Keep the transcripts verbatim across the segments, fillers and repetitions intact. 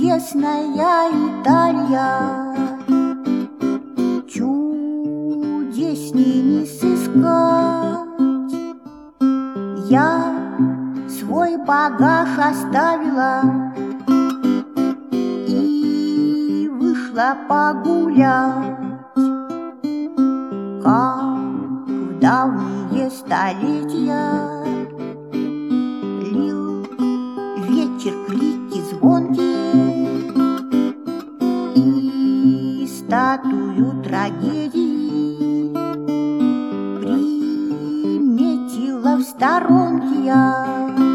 чудесная Италия, чудесней не сыскать. Я свой багаж оставила и вышла погулять, как в давние столетия. Лил вечер клики звонкие и статую трагедии приметила в сторонке я.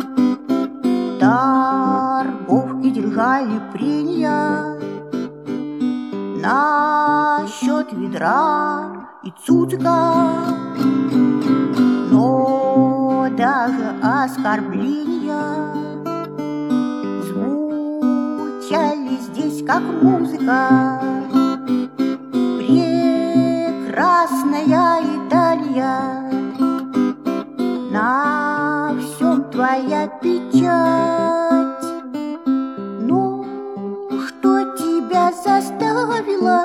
Торговки держали прения насчет ведра и цуцика, но даже оскорбления звучали здесь как музыка. Прекрасная Италия, на всем твоя печать. Но что тебя заставило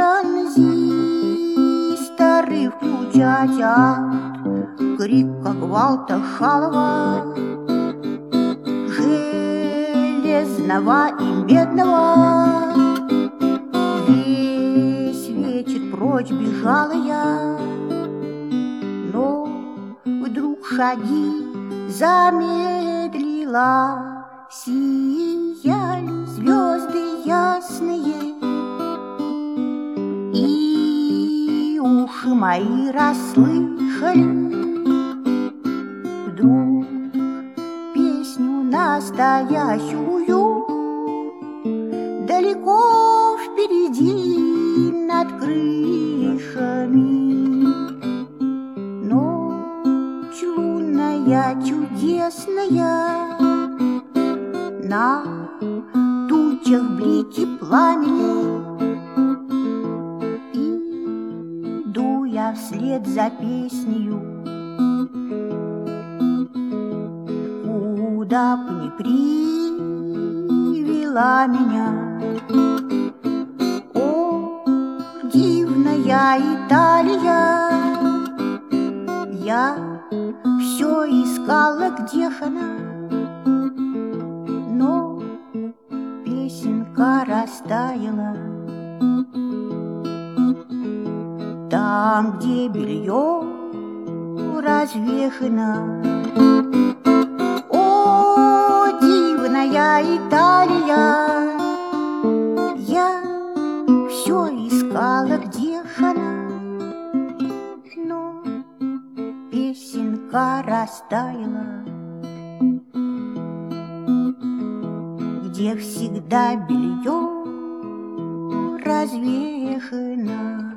транзисторы включать? От крика, гвалта, шалова, железного и медного, весь вечер прочь бежала я. Но вдруг шаги замедлила, сияли звезды ясные, и уши мои расслышали вдруг песню настоящую. Далеко впереди над крышами ночь лунная чудесная, на тучах блики пламени, иду я вслед за песнею, куда б ни привела меня. О, дивная Италия, я все искала, где ж она, но песенка растаяла. Там, где белье развешено. О, дивная Италия, я все искала, где ж она, но песенка растаяла. Где всегда белье развешено.